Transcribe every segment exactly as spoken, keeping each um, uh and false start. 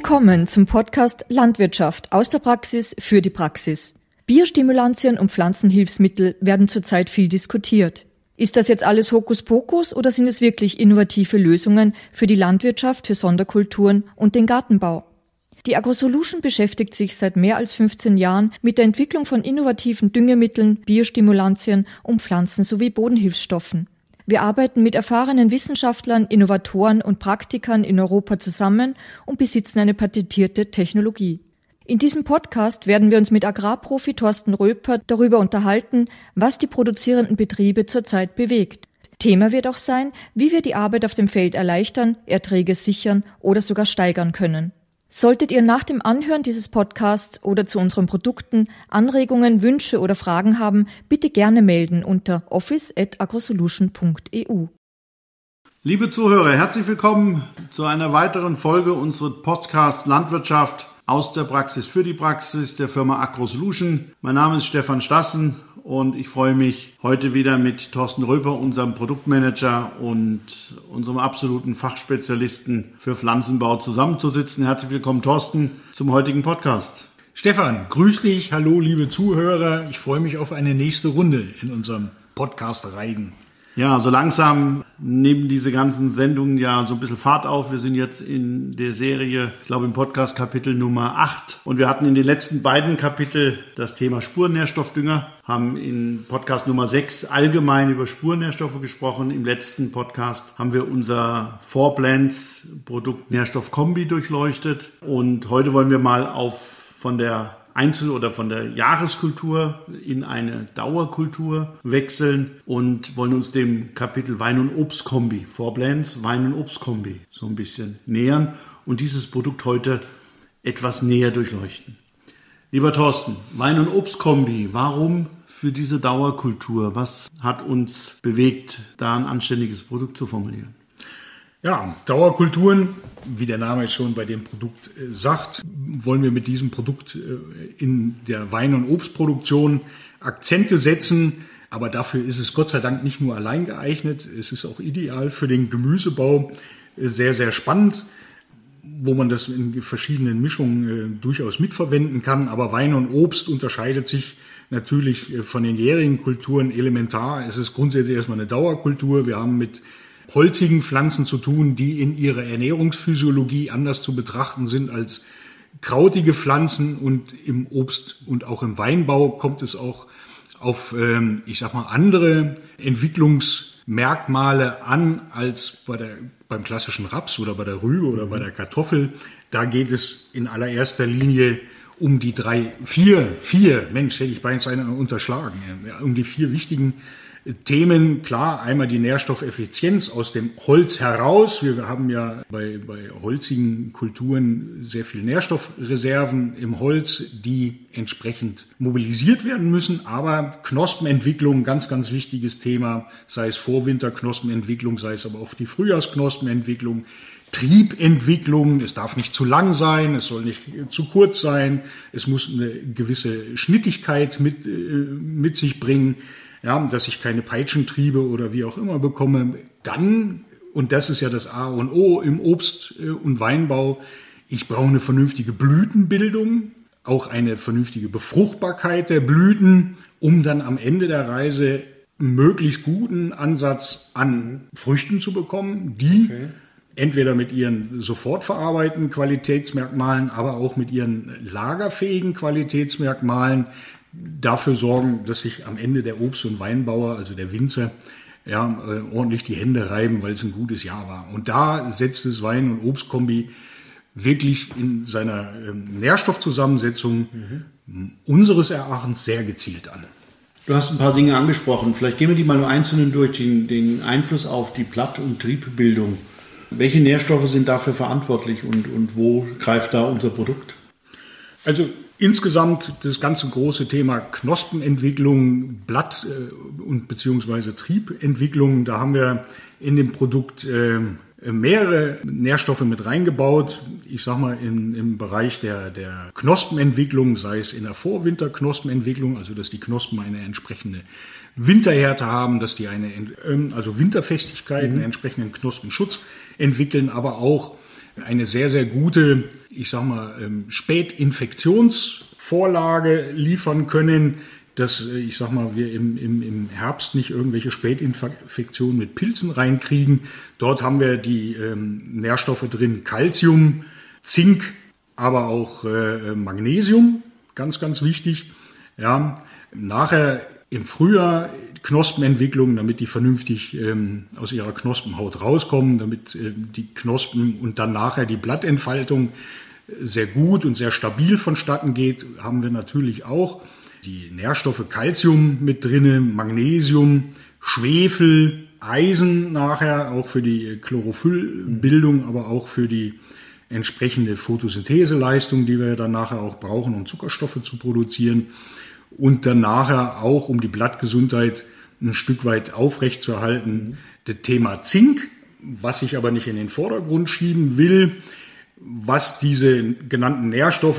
Willkommen zum Podcast Landwirtschaft aus der Praxis für die Praxis. Biostimulantien und Pflanzenhilfsmittel werden zurzeit viel diskutiert. Ist das jetzt alles Hokuspokus oder sind es wirklich innovative Lösungen für die Landwirtschaft, für Sonderkulturen und den Gartenbau? Die AgroSolution beschäftigt sich seit mehr als fünfzehn Jahren mit der Entwicklung von innovativen Düngemitteln, Biostimulantien und Pflanzen- sowie Bodenhilfsstoffen. Wir arbeiten mit erfahrenen Wissenschaftlern, Innovatoren und Praktikern in Europa zusammen und besitzen eine patentierte Technologie. In diesem Podcast werden wir uns mit Agrarprofi Thorsten Röper darüber unterhalten, was die produzierenden Betriebe zurzeit bewegt. Thema wird auch sein, wie wir die Arbeit auf dem Feld erleichtern, Erträge sichern oder sogar steigern können. Solltet ihr nach dem Anhören dieses Podcasts oder zu unseren Produkten Anregungen, Wünsche oder Fragen haben, bitte gerne melden unter office at agrosolution punkt e u. Liebe Zuhörer, herzlich willkommen zu einer weiteren Folge unseres Podcasts Landwirtschaft aus der Praxis für die Praxis der Firma AgroSolution. Mein Name ist Stefan Stassen und ich freue mich, heute wieder mit Thorsten Röper, unserem Produktmanager und unserem absoluten Fachspezialisten für Pflanzenbau zusammenzusitzen. Herzlich willkommen, Thorsten, zum heutigen Podcast. Stefan, grüß dich, hallo liebe Zuhörer. Ich freue mich auf eine nächste Runde in unserem Podcast-Reigen. Ja, so langsam nehmen diese ganzen Sendungen ja so ein bisschen Fahrt auf. Wir sind jetzt in der Serie, ich glaube im Podcast Kapitel Nummer acht. Und wir hatten in den letzten beiden Kapiteln das Thema Spurennährstoffdünger, haben in Podcast Nummer sechs allgemein über Spurennährstoffe gesprochen. Im letzten Podcast haben wir unser four Plants Produkt Nährstoffkombi durchleuchtet. Und heute wollen wir mal auf von der Einzel- oder von der Jahreskultur in eine Dauerkultur wechseln und wollen uns dem Kapitel Wein- und Obstkombi, four Plants, Wein- und Obstkombi so ein bisschen nähern und dieses Produkt heute etwas näher durchleuchten. Lieber Thorsten, Wein- und Obstkombi, warum für diese Dauerkultur? Was hat uns bewegt, da ein anständiges Produkt zu formulieren? Ja, Dauerkulturen, wie der Name schon bei dem Produkt sagt, wollen wir mit diesem Produkt in der Wein- und Obstproduktion Akzente setzen. Aber dafür ist es Gott sei Dank nicht nur allein geeignet. Es ist auch ideal für den Gemüsebau sehr, sehr spannend, wo man das in verschiedenen Mischungen durchaus mitverwenden kann. Aber Wein und Obst unterscheidet sich natürlich von den jährigen Kulturen elementar. Es ist grundsätzlich erstmal eine Dauerkultur. Wir haben mit holzigen Pflanzen zu tun, die in ihrer Ernährungsphysiologie anders zu betrachten sind als krautige Pflanzen. Und im Obst und auch im Weinbau kommt es auch auf, ich sag mal, andere Entwicklungsmerkmale an als bei der, beim klassischen Raps oder bei der Rübe oder bei der Kartoffel. Da geht es in allererster Linie um die drei, vier, vier, Mensch, hätte ich beinahe unterschlagen, um die vier wichtigen Themen. Klar, einmal die Nährstoffeffizienz aus dem Holz heraus. Wir haben ja bei, bei holzigen Kulturen sehr viel Nährstoffreserven im Holz, die entsprechend mobilisiert werden müssen. Aber Knospenentwicklung, ganz, ganz wichtiges Thema, sei es Vorwinterknospenentwicklung, sei es aber auch die Frühjahrsknospenentwicklung. Triebentwicklung, es darf nicht zu lang sein, es soll nicht zu kurz sein, es muss eine gewisse Schnittigkeit mit, mit sich bringen. Ja, dass ich keine Peitschentriebe oder wie auch immer bekomme, dann, und das ist ja das A und O im Obst- und Weinbau, ich brauche eine vernünftige Blütenbildung, auch eine vernünftige Befruchtbarkeit der Blüten, um dann am Ende der Reise einen möglichst guten Ansatz an Früchten zu bekommen, die okay. entweder mit ihren sofort verarbeiteten Qualitätsmerkmalen, aber auch mit ihren lagerfähigen Qualitätsmerkmalen dafür sorgen, dass sich am Ende der Obst- und Weinbauer, also der Winzer, ja, äh, ordentlich die Hände reiben, weil es ein gutes Jahr war. Und da setzt das Wein- und Obstkombi wirklich in seiner ähm, Nährstoffzusammensetzung mhm. unseres Erachtens sehr gezielt an. Du hast ein paar Dinge angesprochen. Vielleicht gehen wir die mal nur einzeln durch, den, den Einfluss auf die Blatt- und Triebbildung. Welche Nährstoffe sind dafür verantwortlich und, und wo greift da unser Produkt? Also insgesamt das ganze große Thema Knospenentwicklung, Blatt- und beziehungsweise Triebentwicklung, da haben wir in dem Produkt äh, mehrere Nährstoffe mit reingebaut. Ich sag mal in, im Bereich der, der Knospenentwicklung, sei es in der Vorwinterknospenentwicklung, also dass die Knospen eine entsprechende Winterhärte haben, dass die eine, also Winterfestigkeit, mhm. einen entsprechenden Knospenschutz entwickeln, aber auch eine sehr, sehr gute, ich sag mal, Spätinfektionsvorlage liefern können, dass, ich sag mal, wir im, im, im Herbst nicht irgendwelche Spätinfektionen mit Pilzen reinkriegen. Dort haben wir die ähm, Nährstoffe drin, Calcium, Zink, aber auch äh, Magnesium, ganz, ganz wichtig. Ja, nachher im Frühjahr Knospenentwicklung, damit die vernünftig ähm, aus ihrer Knospenhaut rauskommen, damit äh, die Knospen und dann nachher die Blattentfaltung sehr gut und sehr stabil vonstatten geht, haben wir natürlich auch die Nährstoffe Calcium mit drinne, Magnesium, Schwefel, Eisen nachher, auch für die Chlorophyllbildung, aber auch für die entsprechende Photosyntheseleistung, die wir dann nachher auch brauchen, um Zuckerstoffe zu produzieren. Und dann nachher auch, um die Blattgesundheit ein Stück weit aufrechtzuerhalten, das Thema Zink, was ich aber nicht in den Vordergrund schieben will, was diese genannten Nährstoffe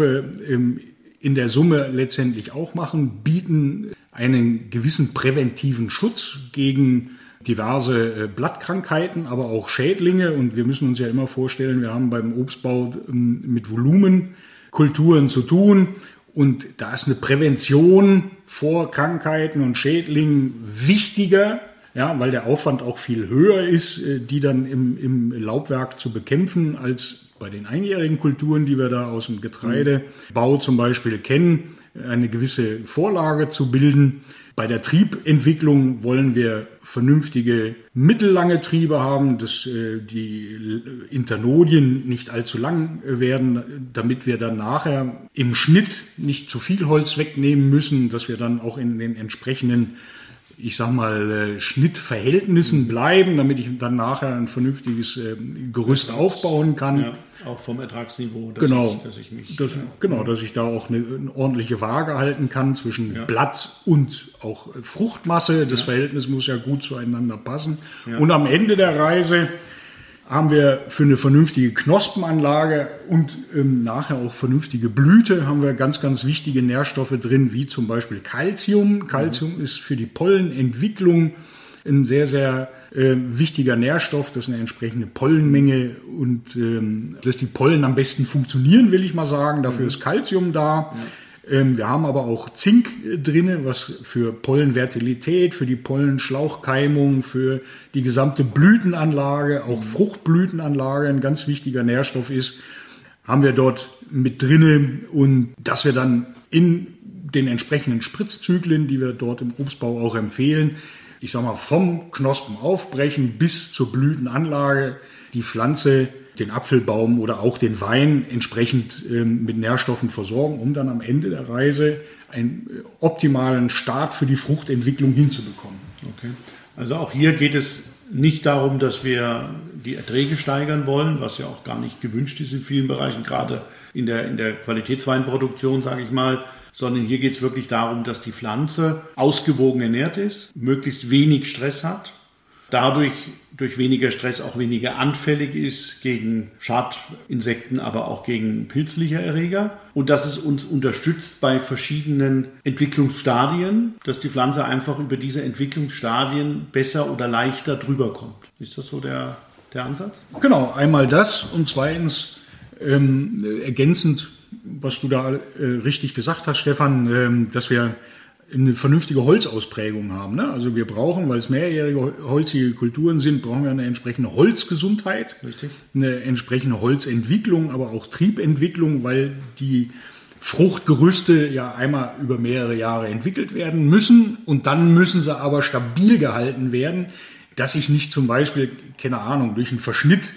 in der Summe letztendlich auch machen, bieten einen gewissen präventiven Schutz gegen diverse Blattkrankheiten, aber auch Schädlinge. Und wir müssen uns ja immer vorstellen, wir haben beim Obstbau mit Volumenkulturen zu tun. Und da ist eine Prävention vor Krankheiten und Schädlingen wichtiger, ja, weil der Aufwand auch viel höher ist, die dann im, im Laubwerk zu bekämpfen, als bei den einjährigen Kulturen, die wir da aus dem Getreidebau zum Beispiel kennen, eine gewisse Vorlage zu bilden. Bei der Triebentwicklung wollen wir vernünftige mittellange Triebe haben, dass äh, die Internodien nicht allzu lang werden, damit wir dann nachher im Schnitt nicht zu viel Holz wegnehmen müssen, dass wir dann auch in den entsprechenden, ich sag mal, äh, Schnittverhältnissen bleiben, damit ich dann nachher ein vernünftiges äh, Gerüst aufbauen kann. Ja, auch vom Ertragsniveau, dass, genau, ich, dass ich mich... Das, ja, genau, dass ich da auch eine, eine ordentliche Waage halten kann zwischen ja. Blatt und auch Fruchtmasse. Das ja. Verhältnis muss ja gut zueinander passen. Ja. Und am Ende der Reise haben wir für eine vernünftige Knospenanlage und ähm, nachher auch vernünftige Blüte haben wir ganz, ganz wichtige Nährstoffe drin, wie zum Beispiel Calcium. Calcium mhm. ist für die Pollenentwicklung ein sehr, sehr äh, wichtiger Nährstoff, das ist eine entsprechende Pollenmenge und ähm, dass die Pollen am besten funktionieren, will ich mal sagen. Dafür mhm. ist Calcium da. Ja. Ähm, wir haben aber auch Zink drin, was für Pollenvertilität, für die Pollenschlauchkeimung, für die gesamte Blütenanlage, auch mhm. Fruchtblütenanlage ein ganz wichtiger Nährstoff ist, haben wir dort mit drinne und dass wir dann in den entsprechenden Spritzzyklen, die wir dort im Obstbau auch empfehlen, ich sag mal, vom Knospen aufbrechen bis zur Blütenanlage die Pflanze, den Apfelbaum oder auch den Wein entsprechend ähm, mit Nährstoffen versorgen, um dann am Ende der Reise einen äh, optimalen Start für die Fruchtentwicklung hinzubekommen. Okay. Also auch hier geht es nicht darum, dass wir die Erträge steigern wollen, was ja auch gar nicht gewünscht ist in vielen Bereichen, gerade in der, in der Qualitätsweinproduktion, sage ich mal, sondern hier geht es wirklich darum, dass die Pflanze ausgewogen ernährt ist, möglichst wenig Stress hat, dadurch durch weniger Stress auch weniger anfällig ist gegen Schadinsekten, aber auch gegen pilzliche Erreger und dass es uns unterstützt bei verschiedenen Entwicklungsstadien, dass die Pflanze einfach über diese Entwicklungsstadien besser oder leichter drüber kommt. Ist das so der, der Ansatz? Genau, einmal das und zweitens ähm, ergänzend, was du da äh, richtig gesagt hast, Stefan, ähm, dass wir eine vernünftige Holzausprägung haben. Ne? Also wir brauchen, weil es mehrjährige holzige Kulturen sind, brauchen wir eine entsprechende Holzgesundheit, Richtig. eine entsprechende Holzentwicklung, aber auch Triebentwicklung, weil die Fruchtgerüste ja einmal über mehrere Jahre entwickelt werden müssen und dann müssen sie aber stabil gehalten werden, dass ich nicht zum Beispiel, keine Ahnung, durch einen Verschnitt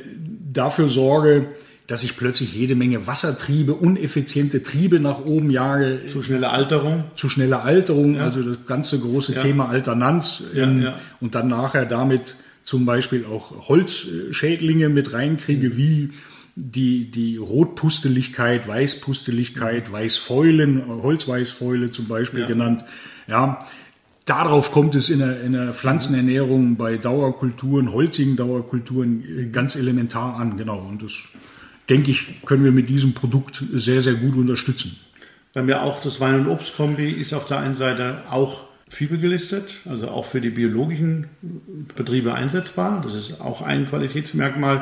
dafür sorge, dass ich plötzlich jede Menge Wassertriebe, uneffiziente Triebe nach oben jage. Zu schnelle Alterung. Zu schnelle Alterung, ja. Also das ganze große ja. Thema Alternanz. Ja, ähm, ja. Und dann nachher damit zum Beispiel auch Holzschädlinge mit reinkriege, mhm. wie die, die Rotpusteligkeit, Weißpusteligkeit, mhm. Weißfäulen, Holzweißfäule zum Beispiel ja. genannt. Ja, darauf kommt es in der, in der Pflanzenernährung bei Dauerkulturen, holzigen Dauerkulturen ganz elementar an. Genau, und das denke ich, können wir mit diesem Produkt sehr, sehr gut unterstützen. Bei mir auch das Wein- und Obstkombi ist auf der einen Seite auch F I B E gelistet, also auch für die biologischen Betriebe einsetzbar. Das ist auch ein Qualitätsmerkmal,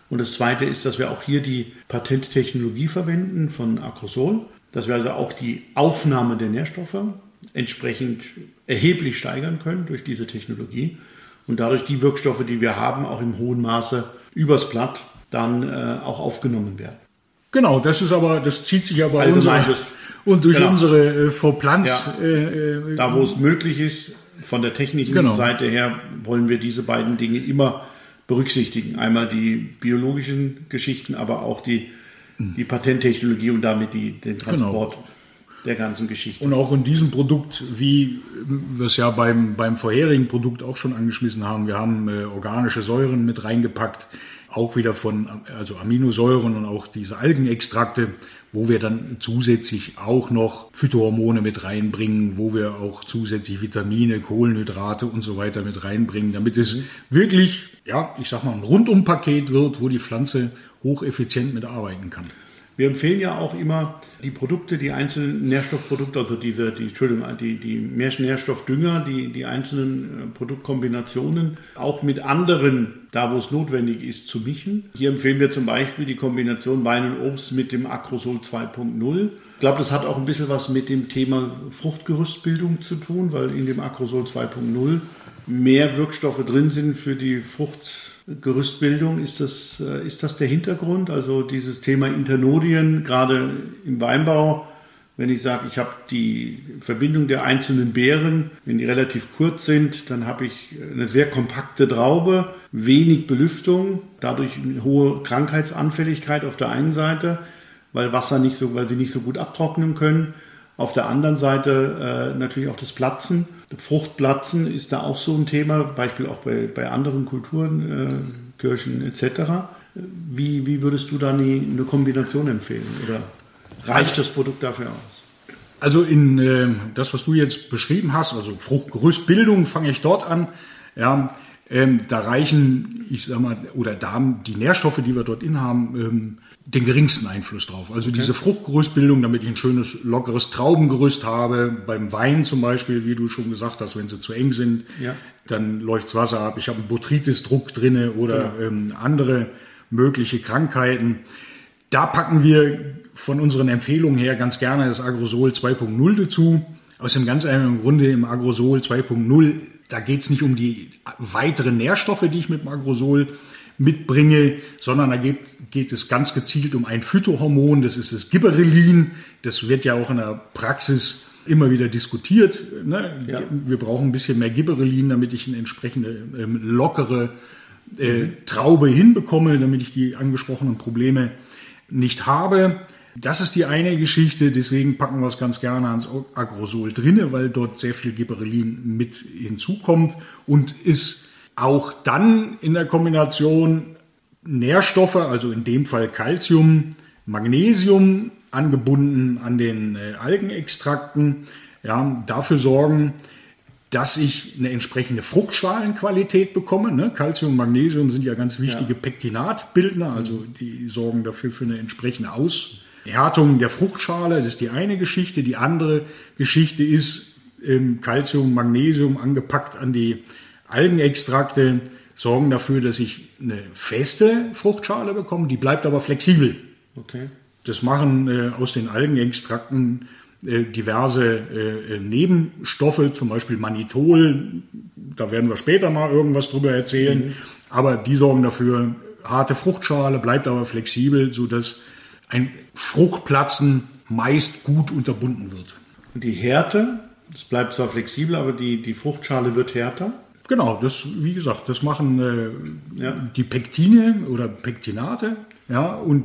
Und das Zweite ist, dass wir auch hier die Patenttechnologie verwenden von Acrosol, dass wir also auch die Aufnahme der Nährstoffe entsprechend erheblich steigern können durch diese Technologie und dadurch die Wirkstoffe, die wir haben, auch im hohen Maße übers Blatt dann äh, auch aufgenommen werden. Genau, das ist aber, das zieht sich ja bei uns das, und durch genau. unsere äh, Verpflanz. Ja, äh, da, wo es möglich ist, von der technischen genau. Seite her, wollen wir diese beiden Dinge immer berücksichtigen. Einmal die biologischen Geschichten, aber auch die, die Patenttechnologie und damit die, den Transport genau. der ganzen Geschichte. Und auch in diesem Produkt, wie wir es ja beim, beim vorherigen Produkt auch schon angeschmissen haben, wir haben äh, organische Säuren mit reingepackt, auch wieder von also Aminosäuren und auch diese Algenextrakte, wo wir dann zusätzlich auch noch Phytohormone mit reinbringen, wo wir auch zusätzlich Vitamine, Kohlenhydrate und so weiter mit reinbringen, damit es mhm. wirklich, ja, ich sag mal, ein Rundumpaket wird, wo die Pflanze hocheffizient mitarbeiten kann. Wir empfehlen ja auch immer die Produkte, die einzelnen Nährstoffprodukte, also diese, die, Entschuldigung, die, die Nährstoffdünger, die, die einzelnen Produktkombinationen auch mit anderen, da wo es notwendig ist, zu mischen. Hier empfehlen wir zum Beispiel die Kombination Wein und Obst mit dem Acrosol zwei Punkt null. Ich glaube, das hat auch ein bisschen was mit dem Thema Fruchtgerüstbildung zu tun, weil in dem Acrosol zwei Punkt null mehr Wirkstoffe drin sind für die Fruchtgerüstbildung. Ist das, ist das der Hintergrund? Also dieses Thema Internodien, gerade im Weinbau, wenn ich sage, ich habe die Verbindung der einzelnen Beeren, wenn die relativ kurz sind, dann habe ich eine sehr kompakte Traube, wenig Belüftung, dadurch eine hohe Krankheitsanfälligkeit auf der einen Seite, weil Wasser nicht so, weil sie nicht so gut abtrocknen können. Auf der anderen Seite äh, natürlich auch das Platzen. Fruchtplatzen ist da auch so ein Thema, Beispiel auch bei, bei anderen Kulturen, äh, Kirschen et cetera. Wie, wie würdest du da eine, eine Kombination empfehlen? Oder reicht das Produkt dafür aus? Also in äh, das, was du jetzt beschrieben hast, also Fruchtgerüstbildung, fange ich dort an. Ja, ähm, da reichen, ich sag mal, oder da haben die Nährstoffe, die wir dort in haben, ähm, den geringsten Einfluss drauf. Also okay. Diese Fruchtgerüstbildung, damit ich ein schönes, lockeres Traubengerüst habe. Beim Wein zum Beispiel, wie du schon gesagt hast, wenn sie zu eng sind, ja. dann läuft's Wasser ab. Ich habe einen Botrytis-Druck drinne oder genau. ähm, andere mögliche Krankheiten. Da packen wir von unseren Empfehlungen her ganz gerne das Agrosol zwei Punkt null dazu. Aus dem ganz einfachen Grunde im Agrosol zwei Punkt null, da geht's nicht um die weiteren Nährstoffe, die ich mit dem Agrosol mitbringe, sondern da geht, geht es ganz gezielt um ein Phytohormon, das ist das Gibberellin. Das wird ja auch in der Praxis immer wieder diskutiert. Ne? Ja. Wir brauchen ein bisschen mehr Gibberellin, damit ich eine entsprechende ähm, lockere äh, mhm. Traube hinbekomme, damit ich die angesprochenen Probleme nicht habe. Das ist die eine Geschichte, deswegen packen wir es ganz gerne ans Agrosol drinne, weil dort sehr viel Gibberellin mit hinzukommt und ist auch dann in der Kombination Nährstoffe, also in dem Fall Calcium, Magnesium, angebunden an den äh, Algenextrakten, ja, dafür sorgen, dass ich eine entsprechende Fruchtschalenqualität bekomme. Ne? Calcium und Magnesium sind ja ganz wichtige ja. Pektinatbildner, also die sorgen dafür für eine entsprechende Aushärtung der Fruchtschale. Das ist die eine Geschichte. Die andere Geschichte ist ähm, Calcium, Magnesium angepackt an die Algenextrakte sorgen dafür, dass ich eine feste Fruchtschale bekomme, die bleibt aber flexibel. Okay. Das machen äh, aus den Algenextrakten äh, diverse äh, Nebenstoffe, zum Beispiel Mannitol, da werden wir später mal irgendwas drüber erzählen, mhm. aber die sorgen dafür, harte Fruchtschale, bleibt aber flexibel, sodass ein Fruchtplatzen meist gut unterbunden wird. Und die Härte, das bleibt zwar flexibel, aber die, die Fruchtschale wird härter? Genau, das, wie gesagt, das machen äh, ja. die Pektine oder Pektinate, ja, und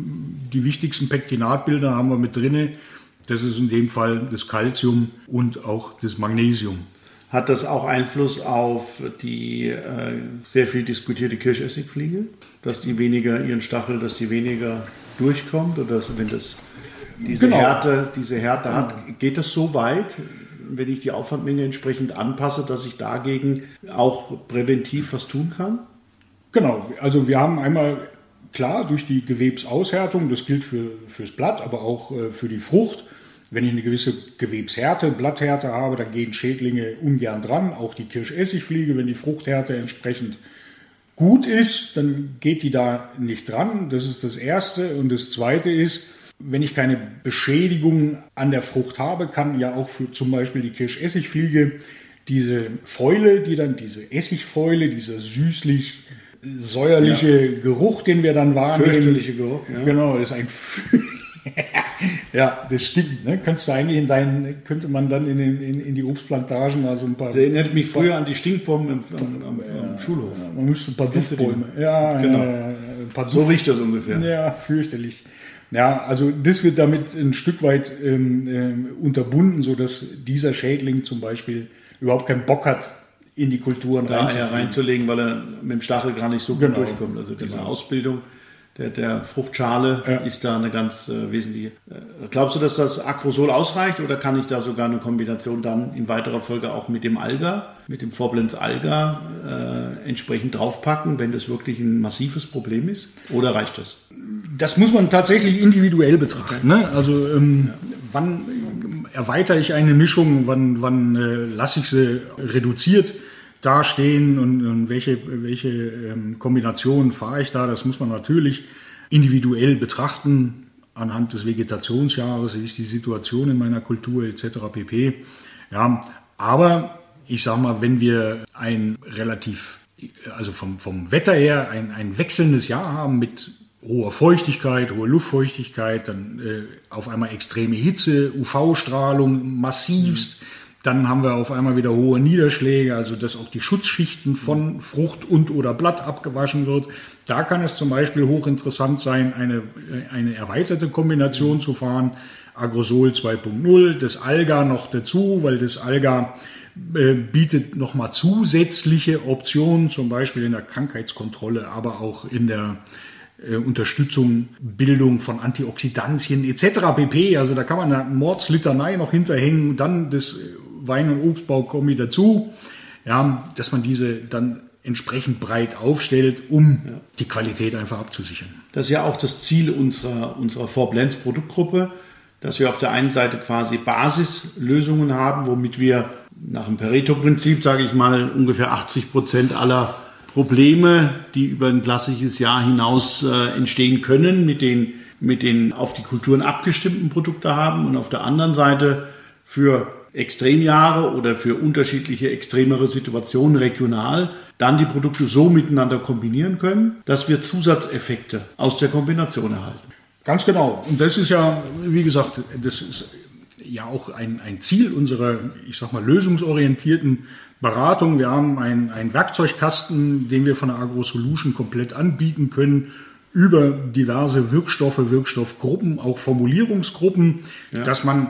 die wichtigsten Pektinatbilder haben wir mit drinne. Das ist in dem Fall das Calcium und auch das Magnesium. Hat das auch Einfluss auf die äh, sehr viel diskutierte Kirschessigfliege, dass die weniger ihren Stachel, dass die weniger durchkommt oder dass, wenn das diese genau. Härte, diese Härte hat, geht das so weit? Wenn ich die Aufwandmenge entsprechend anpasse, dass ich dagegen auch präventiv was tun kann? Genau, also wir haben einmal, klar, durch die Gewebsaushärtung, das gilt für fürs Blatt, aber auch äh, für die Frucht. Wenn ich eine gewisse Gewebshärte, Blatthärte habe, dann gehen Schädlinge ungern dran, auch die Kirschessigfliege, wenn die Fruchthärte entsprechend gut ist, dann geht die da nicht dran. Das ist das Erste. Und das Zweite ist, wenn ich keine Beschädigung an der Frucht habe, kann ja auch für zum Beispiel die Kirschessigfliege diese Fäule, die dann diese Essigfäule, dieser süßlich säuerliche ja. Geruch, den wir dann wahrnehmen. Fürchterliche Geruch, ja. Genau, ist ein ja, das stimmt. Ne? Könntest du eigentlich in deinen, könnte man dann in, den, in, in die Obstplantagen mal so ein paar. Das erinnert mich früher an die Stinkbomben im, am, am, ja, am Schulhof. Ja, man müsste ein paar Duftbäume. Ja, genau. Ja, ein paar Duft- so riecht das ungefähr. Ja, fürchterlich. Ja, also das wird damit ein Stück weit ähm, ähm, unterbunden, sodass dieser Schädling zum Beispiel überhaupt keinen Bock hat, in die Kulturen da reinzulegen, weil er mit dem Stachel gar nicht so gut genau. durchkommt. Also diese genau. Ausbildung der, der Fruchtschale ja. ist da eine ganz äh, wesentliche. Äh, glaubst du, dass das Agrosol ausreicht oder kann ich da sogar eine Kombination dann in weiterer Folge auch mit dem Alga, mit dem Forblenz Alga äh, entsprechend draufpacken, wenn das wirklich ein massives Problem ist? Oder reicht das? Das muss man tatsächlich individuell betrachten. Okay. Ne? Also ähm, ja. wann erweitere ich eine Mischung, wann, wann äh, lasse ich sie reduziert dastehen und, und welche, welche ähm, Kombinationen fahre ich da, das muss man natürlich individuell betrachten, anhand des Vegetationsjahres, wie ist die Situation in meiner Kultur et cetera pp. Ja, aber ich sage mal, wenn wir ein relativ, also vom, vom Wetter her ein, ein wechselndes Jahr haben mit hoher Feuchtigkeit, hohe Luftfeuchtigkeit, dann äh, auf einmal extreme Hitze, U V-Strahlung massivst, mhm. Dann haben wir auf einmal wieder hohe Niederschläge, also dass auch die Schutzschichten von Frucht und oder Blatt abgewaschen wird. Da kann es zum Beispiel hochinteressant sein, eine, eine erweiterte Kombination zu fahren. Agrosol zwei Punkt null, das Alga noch dazu, weil das Alga äh, bietet nochmal zusätzliche Optionen, zum Beispiel in der Krankheitskontrolle, aber auch in der äh, Unterstützung, Bildung von Antioxidantien et cetera pp. Also da kann man eine Mordslitanei noch hinterhängen, dann das Wein- und Obstbaukombi dazu, ja, dass man diese dann entsprechend breit aufstellt, um ja. die Qualität einfach abzusichern. Das ist ja auch das Ziel unserer, unserer Forblenz Produktgruppe, dass wir auf der einen Seite quasi Basislösungen haben, womit wir nach dem Pareto-Prinzip, sage ich mal, ungefähr achtzig Prozent aller Probleme, die über ein klassisches Jahr hinaus äh, entstehen können, mit den, mit den auf die Kulturen abgestimmten Produkten haben und auf der anderen Seite für Extremjahre oder für unterschiedliche extremere Situationen regional dann die Produkte so miteinander kombinieren können, dass wir Zusatzeffekte aus der Kombination erhalten. Ganz genau. Und das ist ja, wie gesagt, das ist ja auch ein, ein Ziel unserer, ich sag mal, lösungsorientierten Beratung. Wir haben einen, einen Werkzeugkasten, den wir von der AgroSolution komplett anbieten können, über diverse Wirkstoffe, Wirkstoffgruppen, auch Formulierungsgruppen, ja. dass man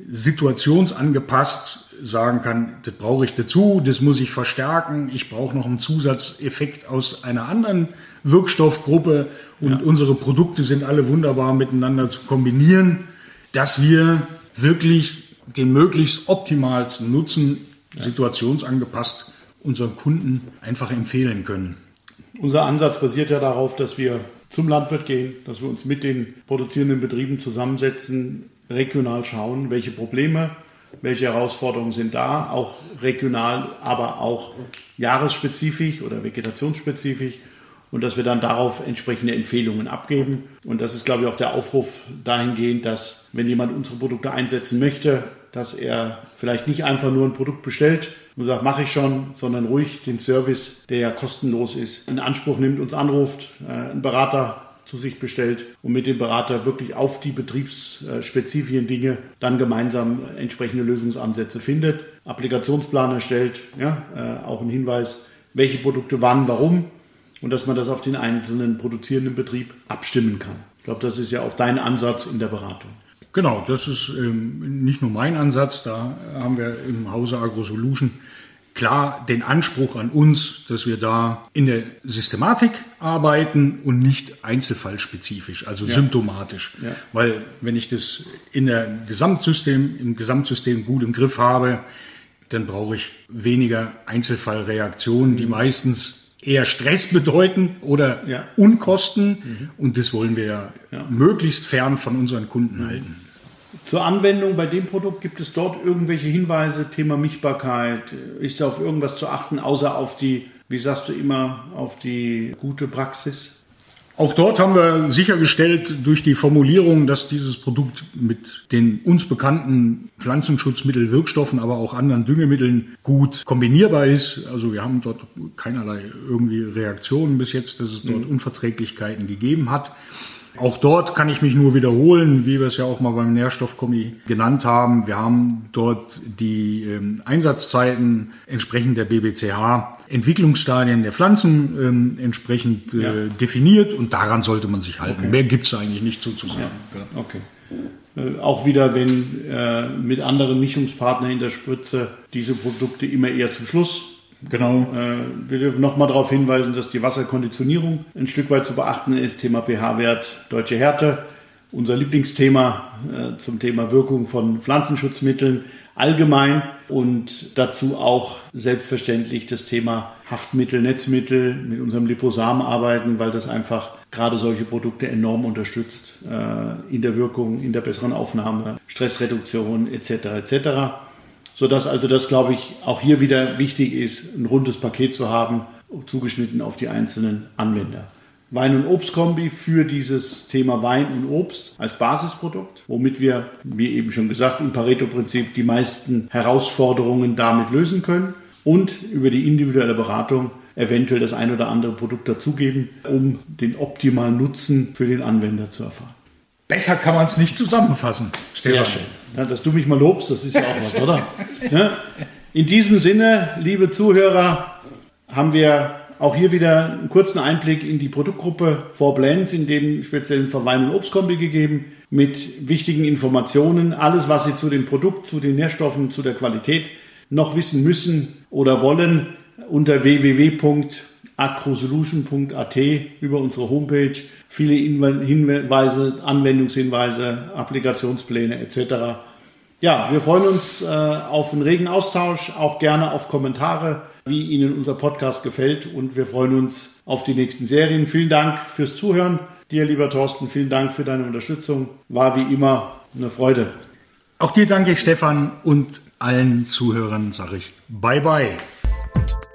situationsangepasst sagen kann, das brauche ich dazu, das muss ich verstärken, ich brauche noch einen Zusatzeffekt aus einer anderen Wirkstoffgruppe und ja. unsere Produkte sind alle wunderbar miteinander zu kombinieren, dass wir wirklich den möglichst optimalsten Nutzen ja. situationsangepasst unseren Kunden einfach empfehlen können. Unser Ansatz basiert ja darauf, dass wir zum Landwirt gehen, dass wir uns mit den produzierenden Betrieben zusammensetzen, regional schauen, welche Probleme, welche Herausforderungen sind da, auch regional, aber auch jahresspezifisch oder vegetationsspezifisch und dass wir dann darauf entsprechende Empfehlungen abgeben. Und das ist, glaube ich, auch der Aufruf dahingehend, dass, wenn jemand unsere Produkte einsetzen möchte, dass er vielleicht nicht einfach nur ein Produkt bestellt und sagt, mache ich schon, sondern ruhig den Service, der ja kostenlos ist, in Anspruch nimmt, uns anruft, einen Berater zu sich bestellt und mit dem Berater wirklich auf die betriebsspezifischen Dinge dann gemeinsam entsprechende Lösungsansätze findet, Applikationsplan erstellt, ja, äh, auch ein Hinweis, welche Produkte wann, warum und dass man das auf den einzelnen produzierenden Betrieb abstimmen kann. Ich glaube, das ist ja auch dein Ansatz in der Beratung. Genau, das ist ähm, nicht nur mein Ansatz, da haben wir im Hause AgroSolution klar den Anspruch an uns, dass wir da in der Systematik arbeiten und nicht einzelfallspezifisch, also ja. symptomatisch. Ja. Weil wenn ich das in der Gesamtsystem, im Gesamtsystem gut im Griff habe, dann brauche ich weniger Einzelfallreaktionen, die meistens eher Stress bedeuten oder ja. Unkosten. Mhm. Und das wollen wir ja, ja möglichst fern von unseren Kunden mhm. halten. Zur Anwendung bei dem Produkt, gibt es dort irgendwelche Hinweise, Thema Mischbarkeit? Ist da auf irgendwas zu achten, außer auf die, wie sagst du immer, auf die gute Praxis? Auch dort haben wir sichergestellt durch die Formulierung, dass dieses Produkt mit den uns bekannten Pflanzenschutzmittelwirkstoffen, aber auch anderen Düngemitteln gut kombinierbar ist. Also wir haben dort keinerlei irgendwie Reaktionen bis jetzt, dass es dort mhm. Unverträglichkeiten gegeben hat. Auch dort kann ich mich nur wiederholen, wie wir es ja auch mal beim Nährstoffkommi genannt haben. Wir haben dort die ähm, Einsatzzeiten entsprechend der B B C H-Entwicklungsstadien der Pflanzen ähm, entsprechend äh, ja. definiert und daran sollte man sich halten. Okay. Mehr gibt es eigentlich nicht so zu sagen. Ja. Ja. Okay. Äh, auch wieder, wenn äh, mit anderen Mischungspartnern in der Spritze diese Produkte immer eher zum Schluss. Genau. Äh, wir dürfen nochmal darauf hinweisen, dass die Wasserkonditionierung ein Stück weit zu beachten ist. Thema pH-Wert, deutsche Härte. Unser Lieblingsthema äh, zum Thema Wirkung von Pflanzenschutzmitteln allgemein. Und dazu auch selbstverständlich das Thema Haftmittel, Netzmittel mit unserem Liposam arbeiten, weil das einfach gerade solche Produkte enorm unterstützt äh, in der Wirkung, in der besseren Aufnahme, Stressreduktion et cetera et cetera. Sodass also das, glaube ich, auch hier wieder wichtig ist, ein rundes Paket zu haben, zugeschnitten auf die einzelnen Anwender. Wein- und Obstkombi für dieses Thema Wein und Obst als Basisprodukt, womit wir, wie eben schon gesagt, im Pareto-Prinzip die meisten Herausforderungen damit lösen können und über die individuelle Beratung eventuell das ein oder andere Produkt dazugeben, um den optimalen Nutzen für den Anwender zu erfahren. Besser kann man es nicht zusammenfassen. Sehr schön. Ja, dass du mich mal lobst, das ist ja auch was, oder? Ja? In diesem Sinne, liebe Zuhörer, haben wir auch hier wieder einen kurzen Einblick in die Produktgruppe Four Blends, in dem speziellen für Wein- und Obstkombi gegeben, mit wichtigen Informationen. Alles, was Sie zu dem Produkt, zu den Nährstoffen, zu der Qualität noch wissen müssen oder wollen, unter w w w punkt agrosolution punkt a t über unsere Homepage. Viele Hinweise, Anwendungshinweise, Applikationspläne et cetera. Ja, wir freuen uns äh, auf einen regen Austausch, auch gerne auf Kommentare, wie Ihnen unser Podcast gefällt, und wir freuen uns auf die nächsten Serien. Vielen Dank fürs Zuhören. Dir, lieber Thorsten, vielen Dank für deine Unterstützung. War wie immer eine Freude. Auch dir danke ich, Stefan, und allen Zuhörern sage ich Bye Bye.